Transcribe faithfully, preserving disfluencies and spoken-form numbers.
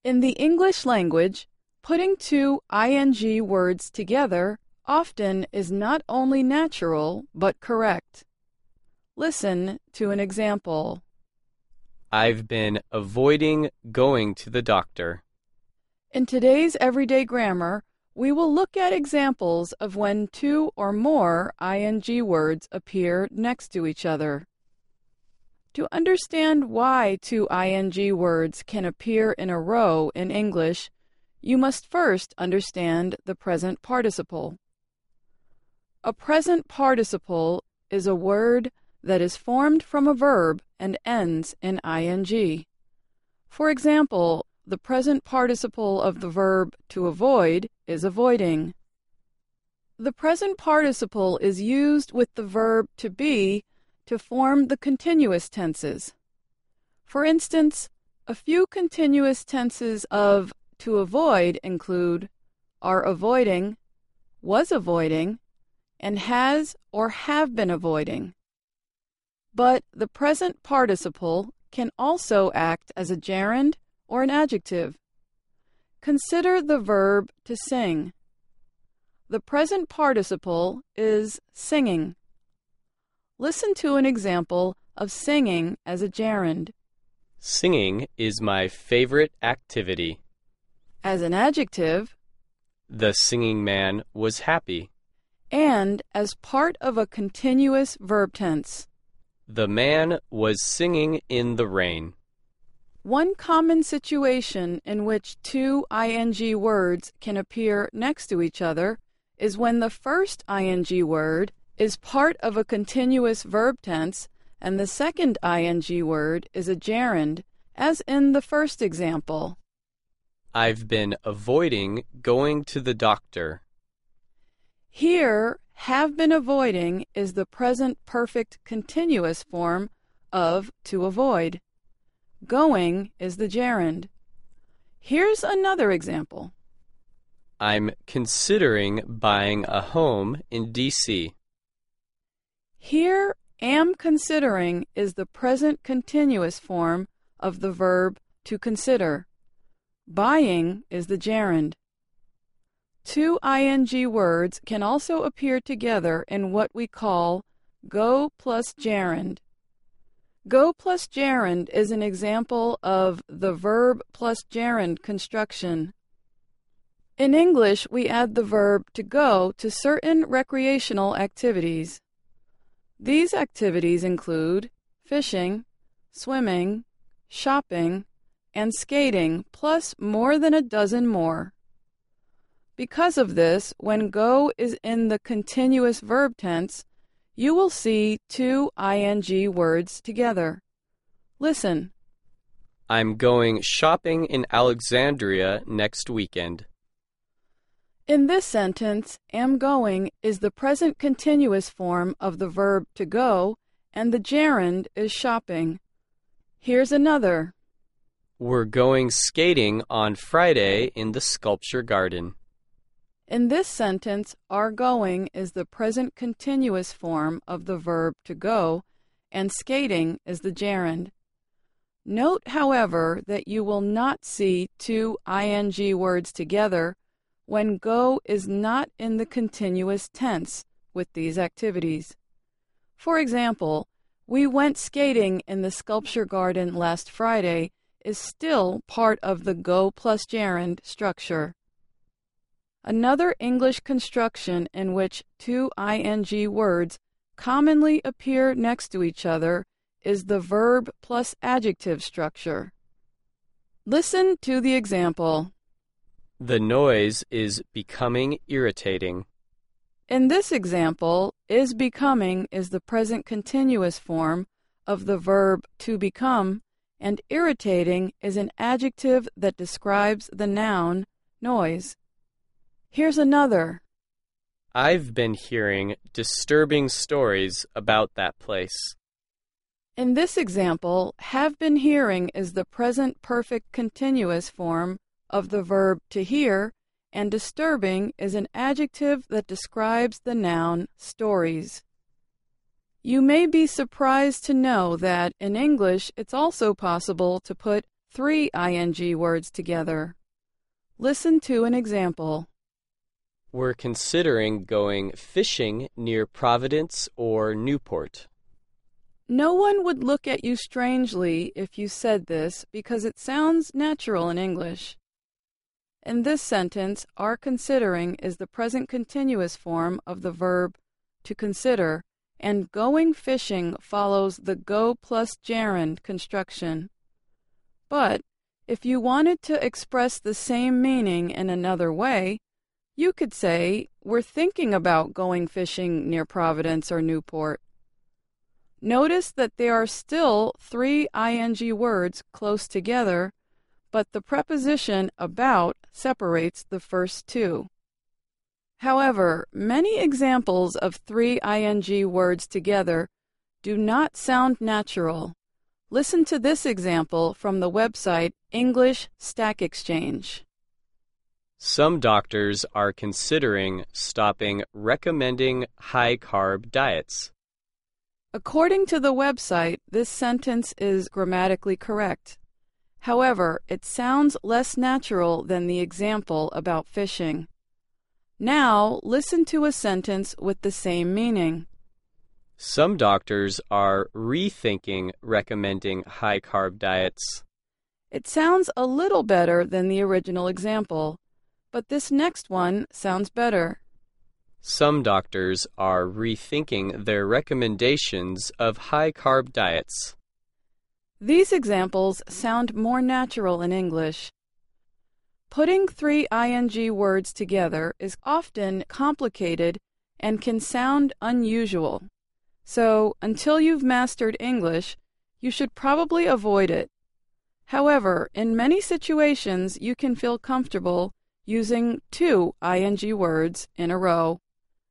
In the English language, putting two ing words together often is not only natural but correct. Listen to an example. I've been avoiding going to the doctor. In today's everyday grammar, we will look at examples of when two or more ing words appear next to each other. To understand why two ing words can appear in a row in English, you must first understand the present participle. A present participle is a word that is formed from a verb and ends in ing. For example, the present participle of the verb to avoid is avoiding. The present participle is used with the verb to be to form the continuous tenses. For instance, a few continuous tenses of to avoid include are avoiding, was avoiding, and has or have been avoiding. But the present participle can also act as a gerund or an adjective. Consider the verb to sing. The present participle is singing. Listen to an example of singing as a gerund. Singing is my favorite activity. As an adjective, the singing man was happy. And as part of a continuous verb tense. The man was singing in the rain. One common situation in which two ing words can appear next to each other is when the first ing word is part of a continuous verb tense and the second ing word is a gerund, as in the first example. I've been avoiding going to the doctor. Here, have been avoiding is the present perfect continuous form of to avoid. Going is the gerund. Here's another example. I'm considering buying a home in D C Here, am considering is the present continuous form of the verb to consider. Buying is the gerund. Two ing words can also appear together in what we call go plus gerund. Go plus gerund is an example of the verb plus gerund construction. In English, we add the verb to go to certain recreational activities. These activities include fishing, swimming, shopping, and skating, plus more than a dozen more. Because of this, when go is in the continuous verb tense, you will see two ing words together. Listen. I'm going shopping in Alexandria next weekend. In this sentence, am going is the present continuous form of the verb to go, and the gerund is shopping. Here's another. We're going skating on Friday in the sculpture garden. In this sentence, are going is the present continuous form of the verb to go, and skating is the gerund. Note, however, that you will not see two ing words together when go is not in the continuous tense with these activities. For example, we went skating in the sculpture garden last Friday is still part of the go plus gerund structure. Another English construction in which two ing words commonly appear next to each other is the verb plus adjective structure. Listen to the example. The noise is becoming irritating. In this example, is becoming is the present continuous form of the verb to become, and irritating is an adjective that describes the noun noise. Here's another. I've been hearing disturbing stories about that place. In this example, have been hearing is the present perfect continuous form of the verb to hear, and disturbing is an adjective that describes the noun stories. You may be surprised to know that in English it's also possible to put three ing words together. Listen to an example. We're considering going fishing near Providence or Newport. No one would look at you strangely if you said this because it sounds natural in English. In this sentence, are considering is the present continuous form of the verb to consider, and going fishing follows the go plus gerund construction. But if you wanted to express the same meaning in another way, you could say, we're thinking about going fishing near Providence or Newport. Notice that there are still three ing words close together, but the preposition about separates the first two. However, many examples of three ing words together do not sound natural. Listen to this example from the website English Stack Exchange. Some doctors are considering stopping recommending high-carb diets. According to the website, this sentence is grammatically correct. However, it sounds less natural than the example about fishing. Now, listen to a sentence with the same meaning. Some doctors are rethinking recommending high-carb diets. It sounds a little better than the original example, but this next one sounds better. Some doctors are rethinking their recommendations of high-carb diets. These examples sound more natural in English. Putting three ing words together is often complicated and can sound unusual. So, until you've mastered English, you should probably avoid it. However, in many situations, you can feel comfortable using two ing words in a row.